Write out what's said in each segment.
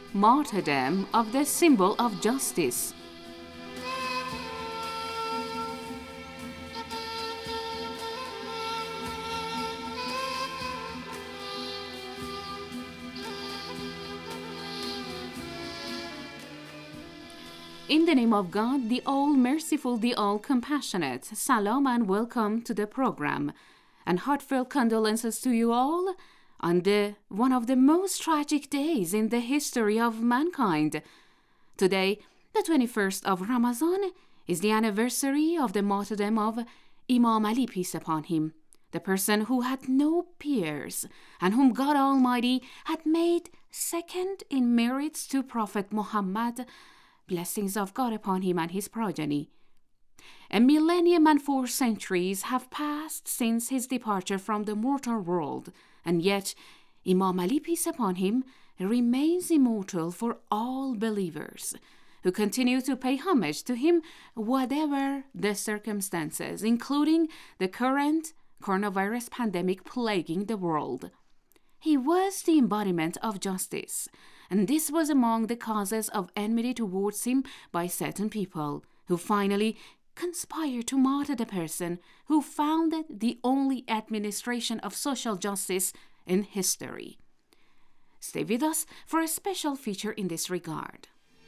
Martyrdom of the symbol of justice. In the name of God, the all-merciful, the all-compassionate, salam and welcome to the program, and heartfelt condolences to you all on one of the most tragic days in the history of mankind. Today, the 21st of Ramadan, is the anniversary of the martyrdom of Imam Ali, peace upon him, the person who had no peers and whom God Almighty had made second in merits to Prophet Muhammad, blessings of God upon him and his progeny. A millennium and 4 centuries have passed since his departure from the mortal world, and yet Imam Ali, peace upon him, remains immortal for all believers who continue to pay homage to him whatever the circumstances, including the current coronavirus pandemic plaguing the world. He was the embodiment of justice, and this was among the causes of enmity towards him by certain people, who finally conspired to martyr the person who founded the only administration of social justice in history. Stay with us for a special feature in this regard.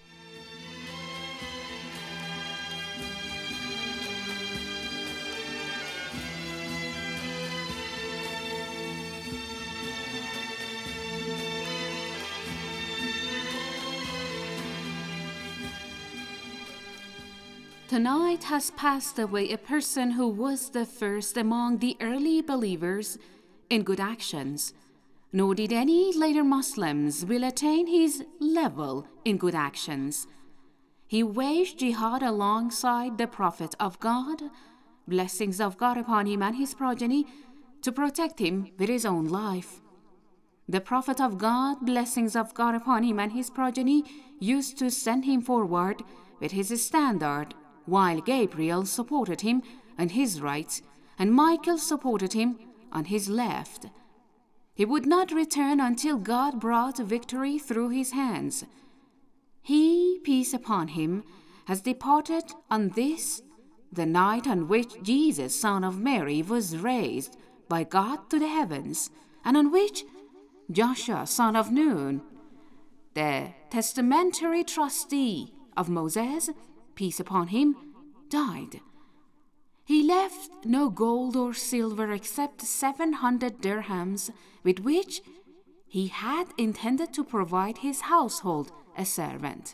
Tonight has passed away a person who was the first among the early believers in good actions, nor did any later Muslims will attain his level in good actions. He waged jihad alongside the Prophet of God, blessings of God upon him and his progeny, to protect him with his own life. The Prophet of God, blessings of God upon him and his progeny, used to send him forward with his standard, while Gabriel supported him on his right and Michael supported him on his left. He would not return until God brought victory through his hands. He, peace upon him, has departed on this, the night on which Jesus, son of Mary, was raised by God to the heavens, and on which Joshua, son of Nun, the testamentary trustee of Moses, peace upon him, died. He left no gold or silver except 700 dirhams, with which he had intended to provide his household a servant.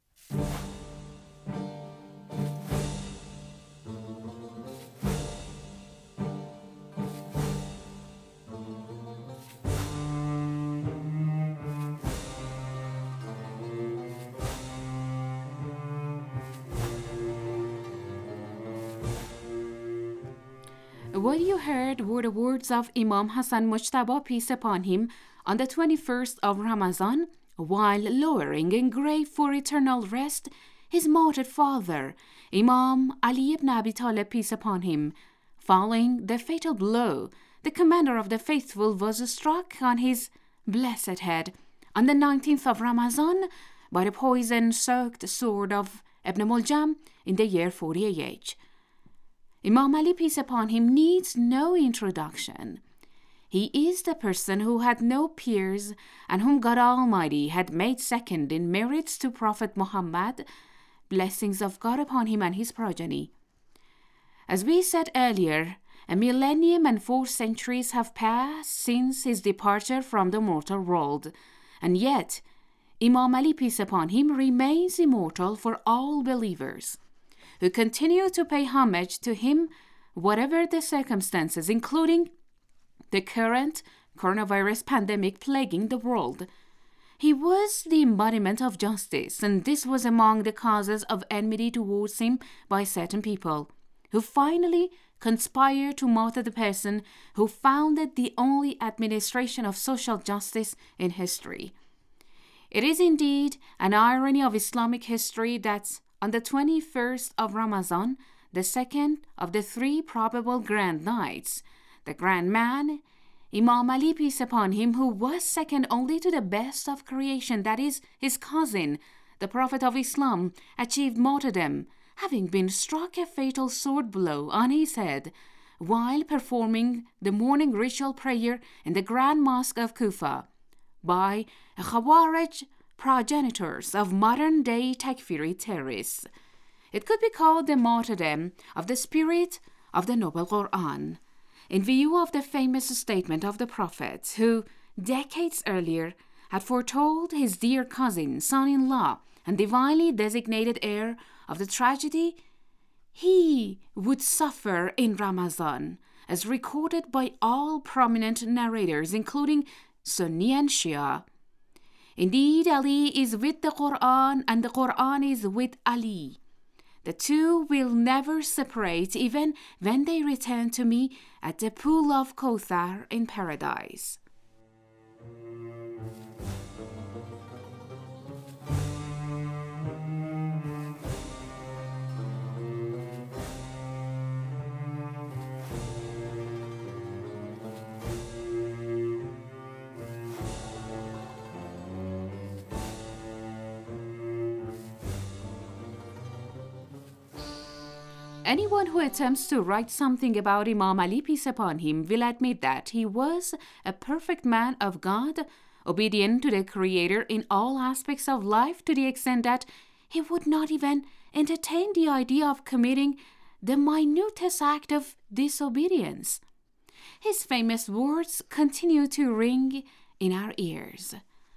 What you heard were the words of Imam Hassan Mujtaba, peace upon him, on the 21st of Ramadan, while lowering in grave for eternal rest his martyred father, Imam Ali ibn Abi Talib, peace upon him. Following the fatal blow, the commander of the faithful was struck on his blessed head on the 19th of Ramadan by the poison-soaked sword of Ibn Muljam in the year 40 AH. Imam Ali, peace upon him, needs no introduction. He is the person who had no peers and whom God Almighty had made second in merits to Prophet Muhammad, blessings of God upon him and his progeny. As we said earlier, a millennium and 4 centuries have passed since his departure from the mortal world, and yet Imam Ali, peace upon him, remains immortal for all believers who continue to pay homage to him whatever the circumstances, including the current coronavirus pandemic plaguing the world. He was the embodiment of justice, and this was among the causes of enmity towards him by certain people, who finally conspired to martyr the person who founded the only administration of social justice in history. It is indeed an irony of Islamic history that on the 21st of Ramadan, the second of the 3 probable grand nights, the grand man, Imam Ali, peace upon him, who was second only to the best of creation, that is, his cousin, the Prophet of Islam, achieved martyrdom, having been struck a fatal sword blow on his head while performing the morning ritual prayer in the Grand Mosque of Kufa by Khawarij, progenitors of modern-day Takfiri terrorists. It could be called the martyrdom of the spirit of the Noble Quran, in view of the famous statement of the Prophet, who, decades earlier, had foretold his dear cousin, son-in-law, and divinely designated heir of the tragedy he would suffer in Ramadan, as recorded by all prominent narrators, including Sunni and Shia. Indeed, Ali is with the Quran, and the Quran is with Ali. The two will never separate, even when they return to me at the pool of Kauthar in paradise. Anyone who attempts to write something about Imam Ali, peace upon him, will admit that he was a perfect man of God, obedient to the Creator in all aspects of life, to the extent that he would not even entertain the idea of committing the minutest act of disobedience. His famous words continue to ring in our ears.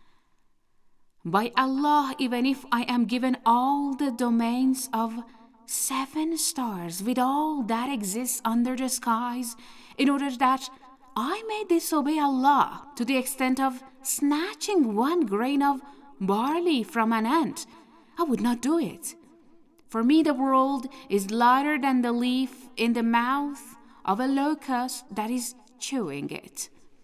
By Allah, even if I am given all the domains of 7 stars with all that exists under the skies, in order that I may disobey Allah to the extent of snatching 1 grain of barley from an ant, I would not do it. For me, the world is lighter than the leaf in the mouth of a locust that is chewing it.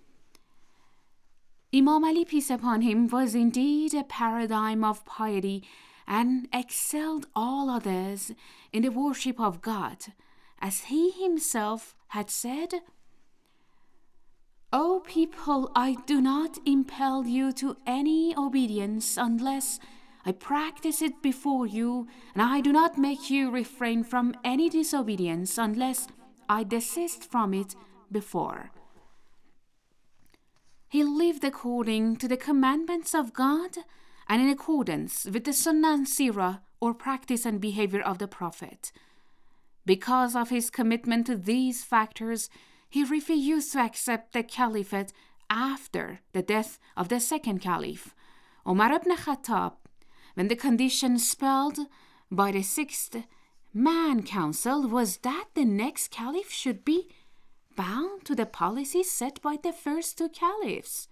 Imam Ali, peace upon him, was indeed a paradigm of piety and excelled all others in the worship of God, as he himself had said, O people, I do not impel you to any obedience unless I practice it before you, and I do not make you refrain from any disobedience unless I desist from it before. He lived according to the commandments of God and in accordance with the Sunnah and Sirah, or practice and behavior of the Prophet. Because of his commitment to these factors, he refused to accept the caliphate after the death of the second caliph, Umar ibn Khattab, when the condition spelled by the 6th Man Council was that the next caliph should be bound to the policies set by the first 2 caliphs.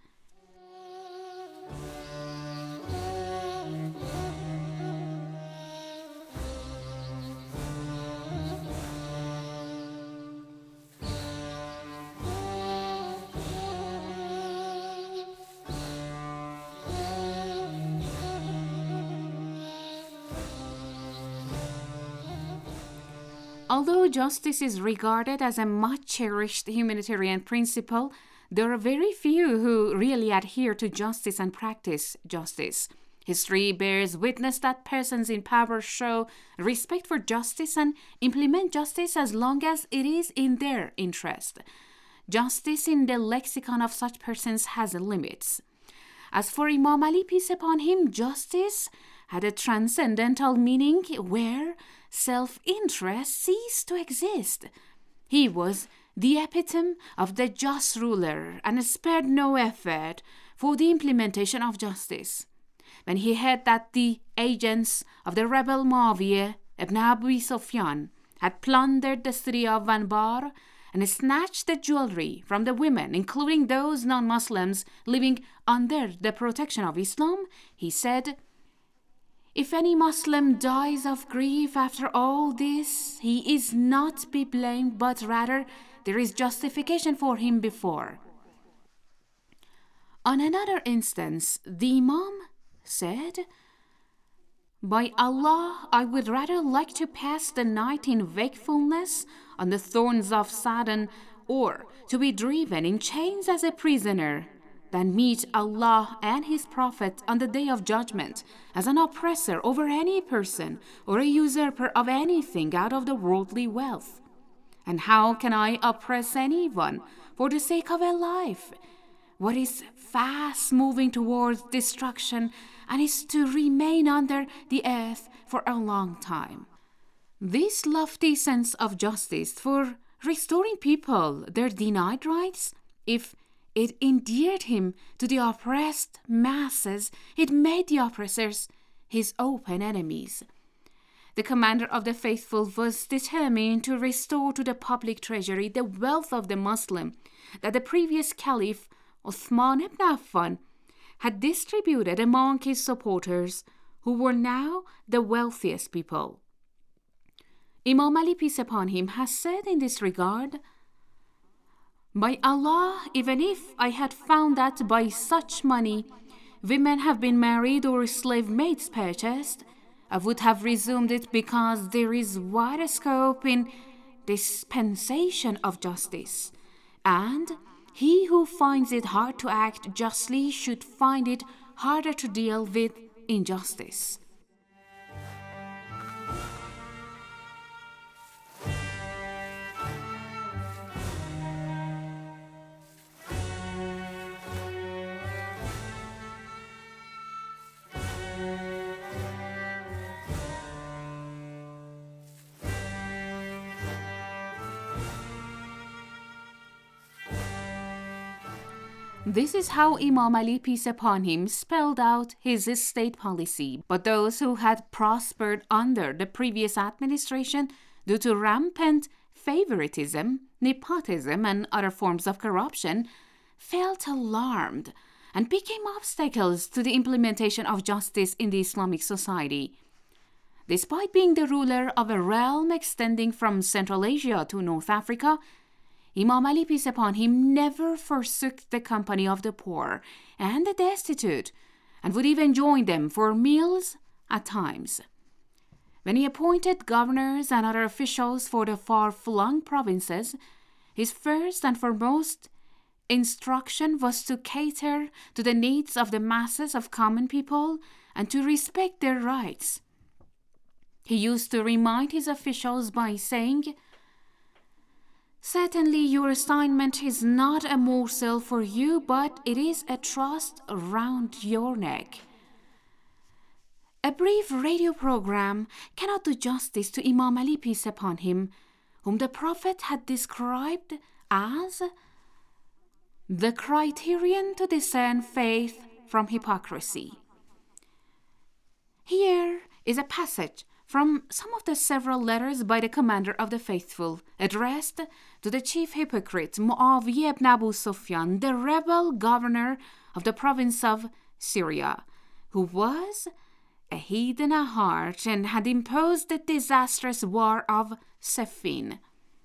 Although justice is regarded as a much cherished humanitarian principle, there are very few who really adhere to justice and practice justice. History bears witness that persons in power show respect for justice and implement justice as long as it is in their interest. Justice in the lexicon of such persons has limits. As for Imam Ali, peace upon him, justice had a transcendental meaning where self-interest ceased to exist. He was the epitome of the just ruler and spared no effort for the implementation of justice. When he heard that the agents of the rebel Muawiyah ibn Abi Sufyan had plundered the city of Anbar and snatched the jewelry from the women, including those non-Muslims living under the protection of Islam, he said, If any Muslim dies of grief after all this, he is not to be blamed, but rather there is justification for him before. On another instance, the Imam said, By Allah, I would rather like to pass the night in wakefulness on the thorns of Sa'dan or to be driven in chains as a prisoner than meet Allah and His Prophet on the day of judgment as an oppressor over any person or a usurper of anything out of the worldly wealth. And how can I oppress anyone for the sake of a life what is fast moving towards destruction and is to remain under the earth for a long time? This lofty sense of justice for restoring people their denied rights, if it endeared him to the oppressed masses, it made the oppressors his open enemies. The commander of the faithful was determined to restore to the public treasury the wealth of the Muslim that the previous caliph, Uthman ibn Affan, had distributed among his supporters, who were now the wealthiest people. Imam Ali, peace upon him, has said in this regard, "By Allah, even if I had found that by such money women have been married or slave maids purchased, I would have resumed it, because there is wider scope in dispensation of justice, and he who finds it hard to act justly should find it harder to deal with injustice." This is how Imam Ali, peace upon him, spelled out his state policy. But those who had prospered under the previous administration due to rampant favoritism, nepotism, and other forms of corruption felt alarmed and became obstacles to the implementation of justice in the Islamic society. Despite being the ruler of a realm extending from Central Asia to North Africa, Imam Ali, peace upon him, never forsook the company of the poor and the destitute, and would even join them for meals at times. When he appointed governors and other officials for the far-flung provinces, his first and foremost instruction was to cater to the needs of the masses of common people and to respect their rights. He used to remind his officials by saying, "Certainly your assignment is not a morsel for you, but it is a trust around your neck." A brief radio program cannot do justice to Imam Ali, peace upon him, whom the Prophet had described as the criterion to discern faith from hypocrisy. Here is a passage from some of the several letters by the commander of the faithful, addressed to the chief hypocrite Muawiyah ibn Abu Sufyan, the rebel governor of the province of Syria, who was a heathen at heart and had imposed the disastrous war of Siffin.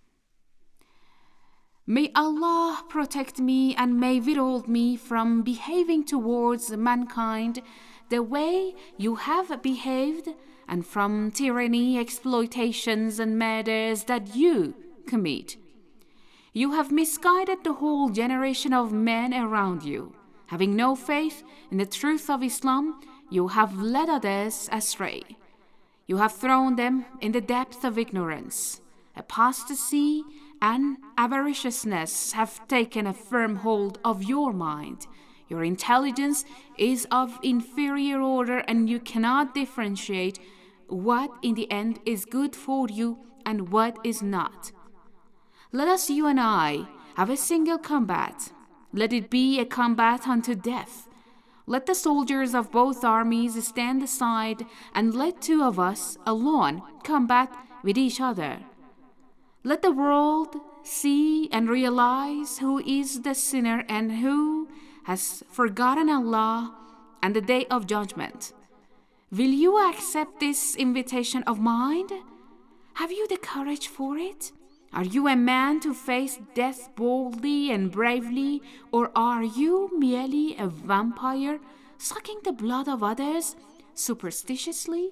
"May Allah protect me and may withhold me from behaving towards mankind the way you have behaved, and from tyranny, exploitations, and murders that you commit. You have misguided the whole generation of men around you. Having no faith in the truth of Islam, you have led others astray. You have thrown them in the depth of ignorance. Apostasy and avariciousness have taken a firm hold of your mind. Your intelligence is of inferior order, and you cannot differentiate what in the end is good for you and what is not. Let us, you and I, have a single combat. Let it be a combat unto death. Let the soldiers of both armies stand aside, and let two of us alone combat with each other. Let the world see and realize who is the sinner and who has forgotten Allah and the day of judgment. Will you accept this invitation of mine? Have you the courage for it? Are you a man to face death boldly and bravely, or are you merely a vampire sucking the blood of others superstitiously?"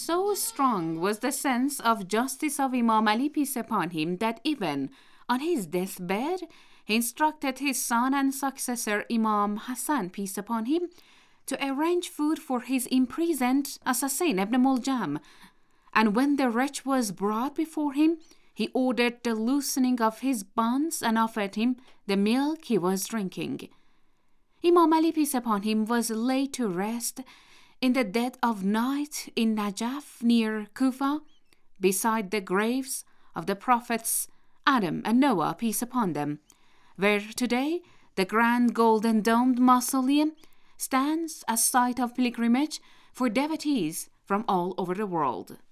So strong was the sense of justice of Imam Ali, peace upon him, that even on his deathbed, he instructed his son and successor Imam Hassan, peace upon him, to arrange food for his imprisoned assassin Ibn Muljam. And when the wretch was brought before him, he ordered the loosening of his bonds and offered him the milk he was drinking. Imam Ali, peace upon him, was laid to rest in the dead of night in Najaf near Kufa, beside the graves of the prophets Adam and Noah, peace upon them, where today the grand golden domed mausoleum stands as site of pilgrimage for devotees from all over the world.